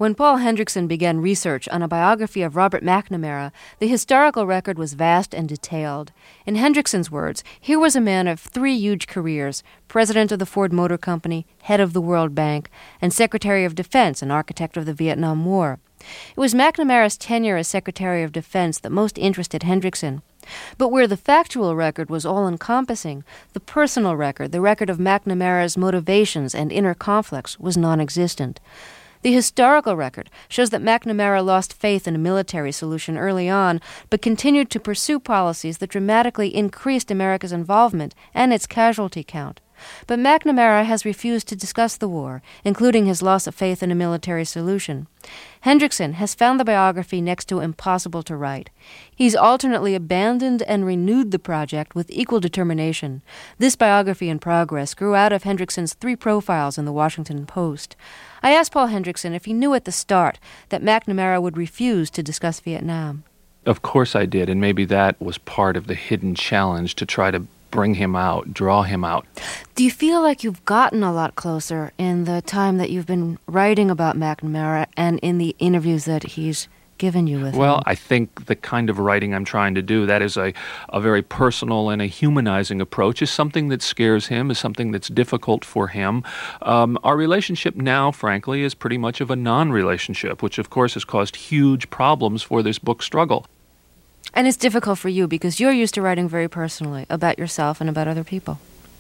When Paul Hendrickson began research on a biography of Robert McNamara, the historical record was vast and detailed. In Hendrickson's words, here was a man of 3 huge careers: president of the Ford Motor Company, head of the World Bank, and Secretary of Defense and architect of the Vietnam War. It was McNamara's tenure as Secretary of Defense that most interested Hendrickson. But where the factual record was all-encompassing, the personal record, the record of McNamara's motivations and inner conflicts, was non-existent. The historical record shows that McNamara lost faith in a military solution early on, but continued to pursue policies that dramatically increased America's involvement and its casualty count. But McNamara has refused to discuss the war, including his loss of faith in a military solution. Hendrickson has found the biography next to impossible to write. He's alternately abandoned and renewed the project with equal determination. This biography in progress grew out of Hendrickson's 3 profiles in the Washington Post. I asked Paul Hendrickson if he knew at the start that McNamara would refuse to discuss Vietnam. Of course I did, and maybe that was part of the hidden challenge to try to bring him out, draw him out. Do you feel like you've gotten a lot closer in the time that you've been writing about McNamara and in the interviews that he's given you with Well, him? I think the kind of writing I'm trying to do, that is a very personal and a humanizing approach, is something that scares him, is something that's difficult for him. Our relationship now, frankly, is pretty much of a non-relationship, which of course has caused huge problems for this book struggle. And it's difficult for you because you're used to writing very personally about yourself and about other people.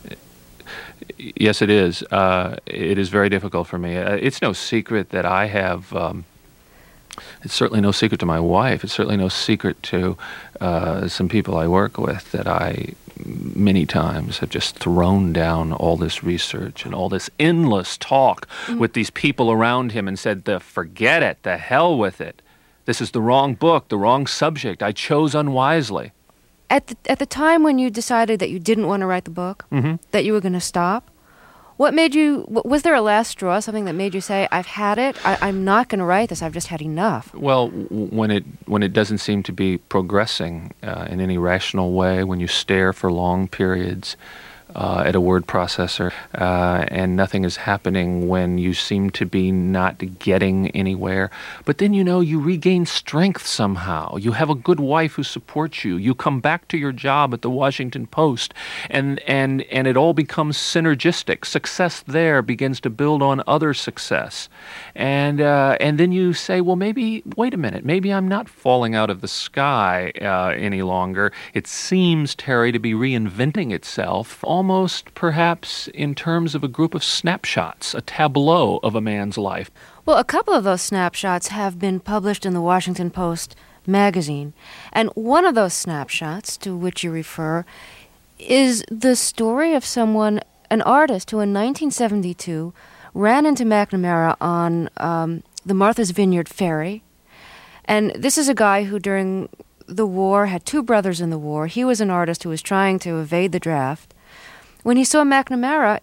Yes, it is. It is very difficult for me. It's no secret that I have... it's certainly no secret to my wife. It's certainly no secret to some people I work with that I many times have just thrown down all this research and all this endless talk with these people around him and said, forget it, the hell with it. This is the wrong book, the wrong subject. I chose unwisely. At the time when you decided that you didn't want to write the book, that you were going to stop, what made you, was there a last straw, something that made you say, I've had it, I'm not going to write this, I've just had enough? Well, when it doesn't seem to be progressing in any rational way, when you stare for long periods at a word processor and nothing is happening, when you seem to be not getting anywhere. But then, you regain strength somehow. You have a good wife who supports you. You come back to your job at the Washington Post, and it all becomes synergistic. Success there begins to build on other success. And then you say, well, wait a minute, maybe I'm not falling out of the sky any longer. It seems, Terry, to be reinventing itself, almost perhaps in terms of a group of snapshots, a tableau of a man's life. Well, a couple of those snapshots have been published in the Washington Post magazine. And one of those snapshots to which you refer is the story of someone, an artist who in 1972 ran into McNamara on the Martha's Vineyard ferry. And this is a guy who during the war had 2 brothers in the war. He was an artist who was trying to evade the draft. When he saw McNamara,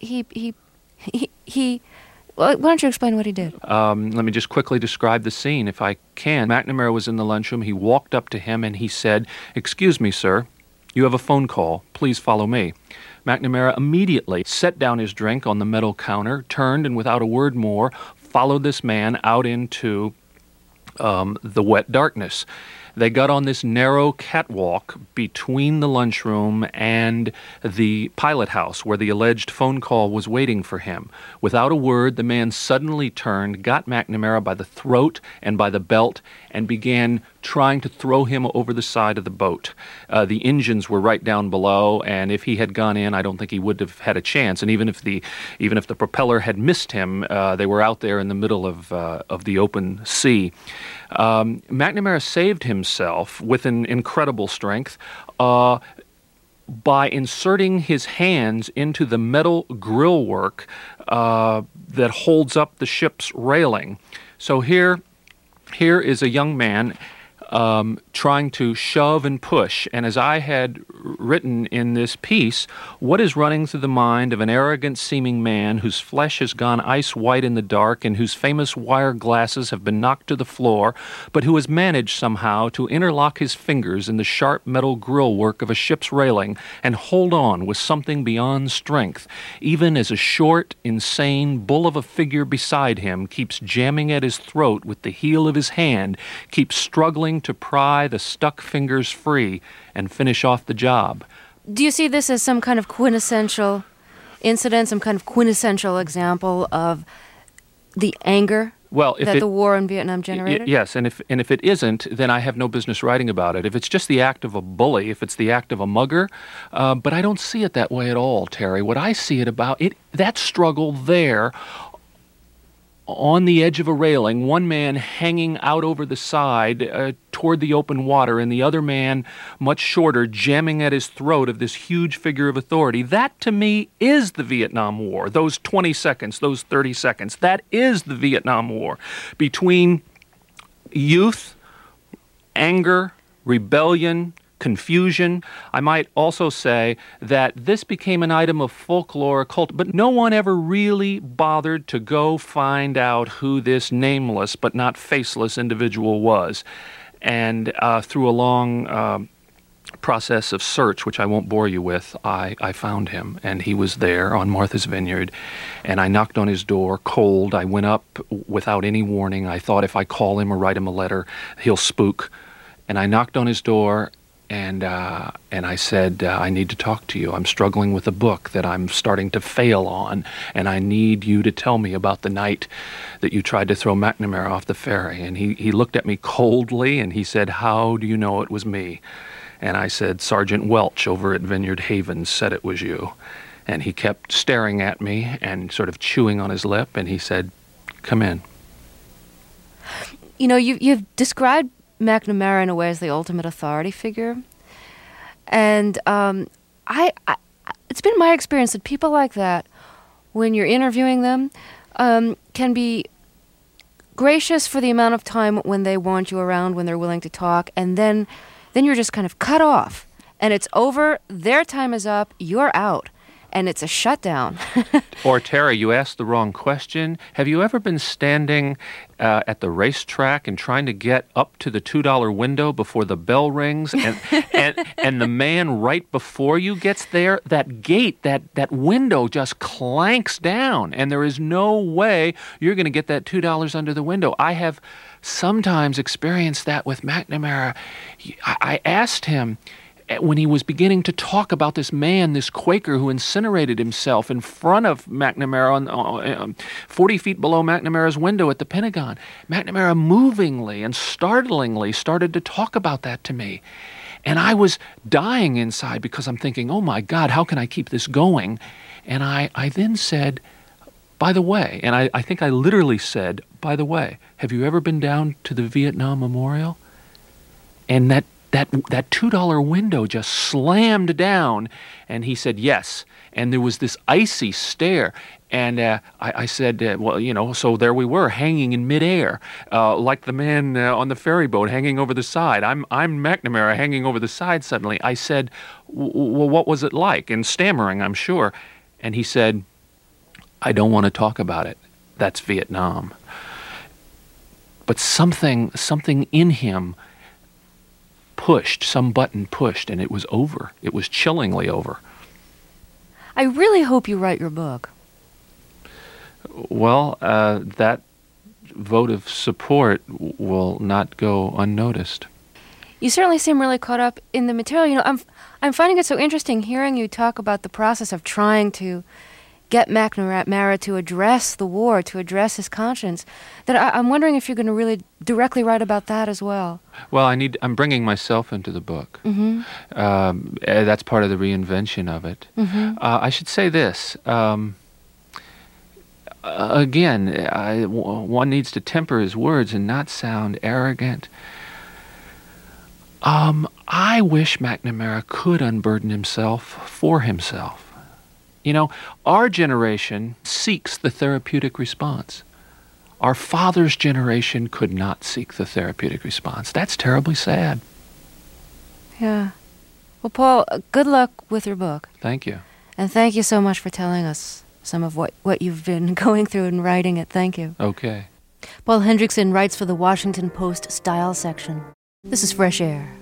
why don't you explain what he did? Let me just quickly describe the scene, if I can. McNamara was in the lunchroom. He walked up to him and he said, "Excuse me, sir, you have a phone call. Please follow me." McNamara immediately set down his drink on the metal counter, turned, and without a word more, followed this man out into the wet darkness. They got on this narrow catwalk between the lunchroom and the pilot house where the alleged phone call was waiting for him. Without a word, the man suddenly turned, got McNamara by the throat and by the belt, and began trying to throw him over the side of the boat. The engines were right down below, and if he had gone in, I don't think he would have had a chance. And even if the propeller had missed him, they were out there in the middle of the open sea. McNamara saved himself with an incredible strength by inserting his hands into the metal grillwork that holds up the ship's railing. So here is a young man trying to shove and push. And as I had written in this piece, what is running through the mind of an arrogant-seeming man whose flesh has gone ice-white in the dark and whose famous wire glasses have been knocked to the floor, but who has managed somehow to interlock his fingers in the sharp metal grillwork of a ship's railing and hold on with something beyond strength, even as a short, insane bull of a figure beside him keeps jamming at his throat with the heel of his hand, keeps struggling to pry the stuck fingers free and finish off the job. Do you see this as some kind of quintessential incident, some kind of quintessential example of the anger that the war in Vietnam generated? Yes, and if it isn't, then I have no business writing about it. If it's just the act of a bully, if it's the act of a mugger, but I don't see it that way at all, Terry. What I see it about, that struggle there on the edge of a railing, one man hanging out over the side toward the open water, and the other man, much shorter, jamming at his throat of this huge figure of authority. That, to me, is the Vietnam War. Those 20 seconds, those 30 seconds, that is the Vietnam War. Between youth, anger, rebellion, confusion. I might also say that this became an item of folklore, cult, but no one ever really bothered to go find out who this nameless but not faceless individual was. And through a long process of search, which I won't bore you with, I found him, and he was there on Martha's Vineyard, and I knocked on his door, cold. I went up without any warning. I thought if I call him or write him a letter, he'll spook. And I knocked on his door, and I said, I need to talk to you. I'm struggling with a book that I'm starting to fail on, and I need you to tell me about the night that you tried to throw McNamara off the ferry. And he looked at me coldly, and he said, how do you know it was me? And I said, Sergeant Welch over at Vineyard Havens said it was you. And he kept staring at me and sort of chewing on his lip, and he said, come in. You know, you've described McNamara in a way as the ultimate authority figure. And it's been my experience that people like that, when you're interviewing them, can be gracious for the amount of time when they want you around, when they're willing to talk, and then you're just kind of cut off. And it's over, their time is up, you're out. And it's a shutdown. Or, Terry, you asked the wrong question. Have you ever been standing at the racetrack and trying to get up to the $2 window before the bell rings, and the man right before you gets there, that gate, that window just clanks down, and there is no way you're going to get that $2 under the window? I have sometimes experienced that with McNamara. I asked him, when he was beginning to talk about this man, this Quaker who incinerated himself in front of McNamara, 40 feet below McNamara's window at the Pentagon, McNamara movingly and startlingly started to talk about that to me. And I was dying inside because I'm thinking, oh my God, how can I keep this going? And I then said, by the way, and I think I literally said, by the way, have you ever been down to the Vietnam Memorial? And that $2 window just slammed down, and he said yes. And there was this icy stare, and I said, well, you know, so there we were, hanging in midair, like the man on the ferry boat hanging over the side. I'm McNamara hanging over the side suddenly. I said, well, what was it like? And stammering, I'm sure. And he said, I don't want to talk about it. That's Vietnam. But something in him pushed, some button pushed, and it was over. It was chillingly over. I really hope you write your book. Well, that vote of support will not go unnoticed. You certainly seem really caught up in the material. You know, I'm finding it so interesting hearing you talk about the process of trying to get McNamara to address the war, to address his conscience, that I'm wondering if you're going to really directly write about that as well. Well, I'm bringing myself into the book. Mm-hmm. That's part of the reinvention of it. Mm-hmm. I should say this. Again, one needs to temper his words and not sound arrogant. I wish McNamara could unburden himself for himself. You know, our generation seeks the therapeutic response. Our father's generation could not seek the therapeutic response. That's terribly sad. Yeah. Well, Paul, good luck with your book. Thank you. And thank you so much for telling us some of what you've been going through and writing it. Thank you. Okay. Paul Hendrickson writes for the Washington Post Style section. This is Fresh Air.